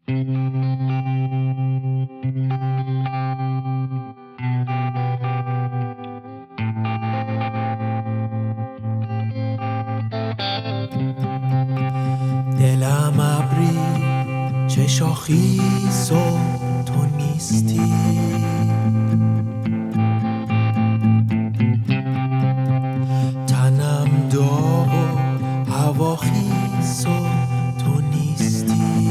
دلم ابری چه شاخیز و تو نیستی، تنم داغ و هواخیز و تو نیستی.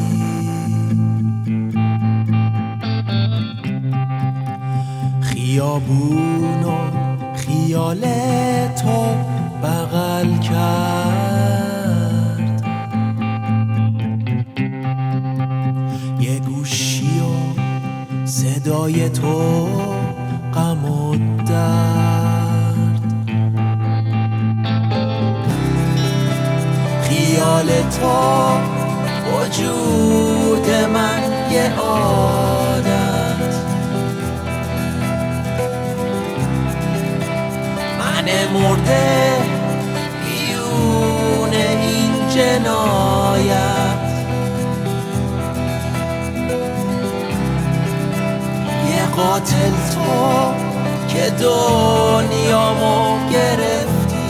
خیابون و خیال تو بغل کرد، یه گوشی و صدای تو غم و درد. خیال تو وجود من یه عادت، من مرده بیون این جنایت. یه قاتل تو که دنیامو گرفتی،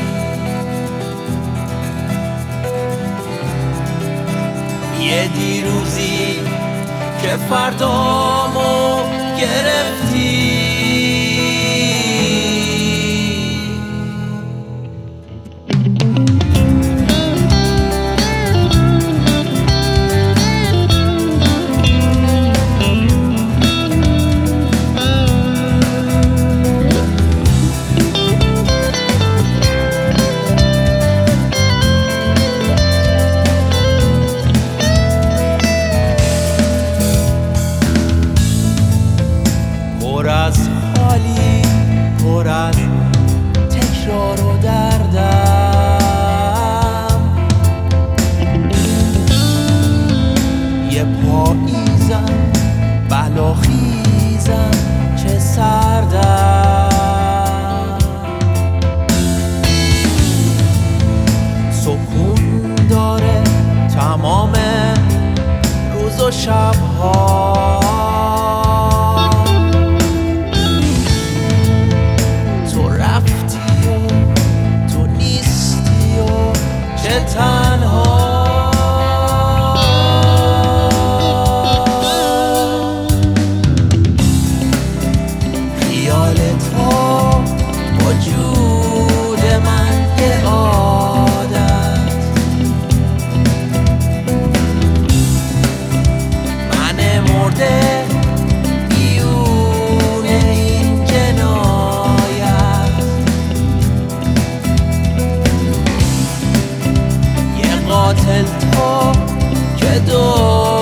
یه دیروزی که فردامو گرفتی. پر از حالی، پر از تکرار و دردم، یه پاییزم بلاخیزم چه سردم. سکون داره تمام روز و شبها، تنها. خیال تو وجود من یه عادت، من مرده بیون این جنایت. قاتل تو که